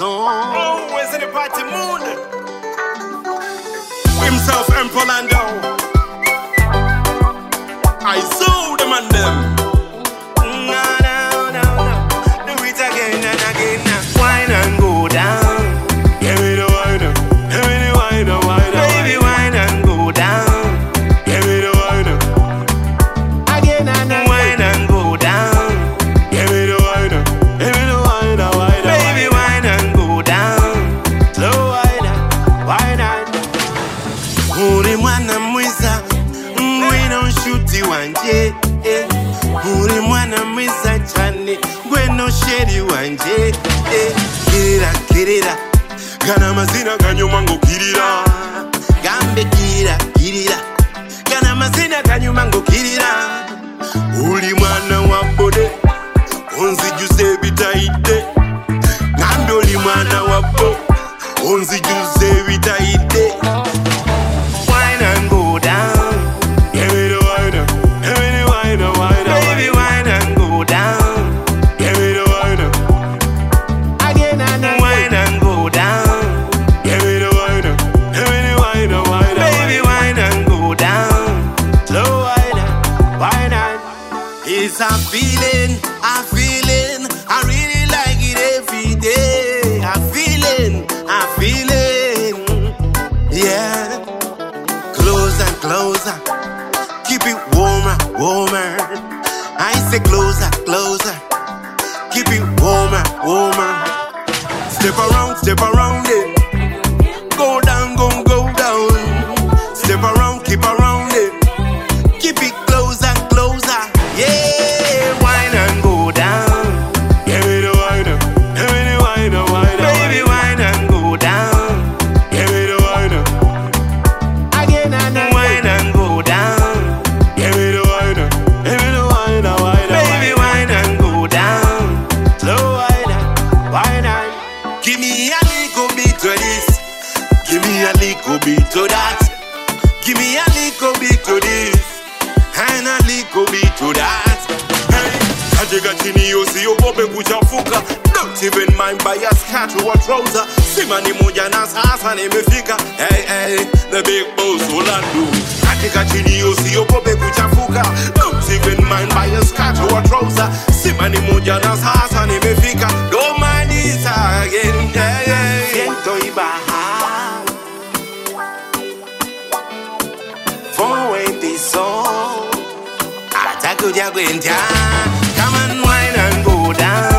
song. Always in the party mood. Himself Emperor Lando. I saw them and them. No. Do it again and again. Wine and go down. Give me the wine. Give me the wine. Baby, wine and go down. Give me the wine. Again and again. Wine and go down. Give me the wine. Give me the wine. Baby, wine and go down. Slow wine. Uri mwana mwiza. We don't shoot you and yeah. Uri mwana mwiza chane. We no shady one yeah. Kirira. Kana mazina kanyuma ngo kirira. Gambe kirira. Kana mazina kanyuma ngo kirira. Uri mwana wa bode. Onzi juse bitaide. Gambe uri mwana wa bo. Onzi juse bitaide. Wine and go down. Give me the wine. Give me the wine. Baby, wine and go down. Give me the wine. Again and again. Wine and go down. Give me the wine. Give me the wine. Baby, wine and go down. Slow wine and. It's a feeling. I really like it every day. A feeling. Yeah. Closer. Keep it warmer. I say closer. Keep it warmer. Step around it. Go down. Step around, keep around it. Keep it closer. Yeah, wine and go down. Give me the wine. Give me the wine. Baby, wine and go down. Give me the wine. Again and again. Wine and go down. Give me the wine. Give me the wine. Baby, wine and go down. Slow wine and. Give me a little bit to this. Give me a little bit to that. Give me a little bit to this. And a little bit to that. Hey, katika chini usiogope kuchafuka. Don't even mind by a skirt or a trouser. Simani moja na sasa nimefika. Hey, the big boss Orlando. Katika chini usiogope kuchafuka. Don't even mind by a skirt or a trouser. Simani moja na sasa nimefika. Don't mind this again. Siento ibaha. Song. Atakuja kwenda. Come and wine and go down.